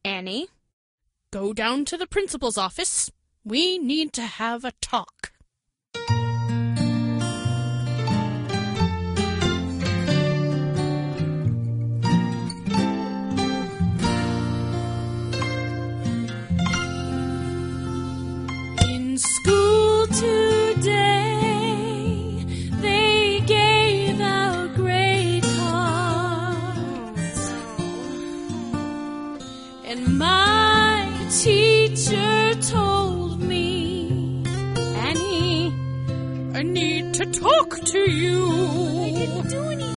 Annie, go down to the principal's office. We need to have a talk. In school today, they gave out grade cards, and my teacher told me, Annie, I need to talk to you.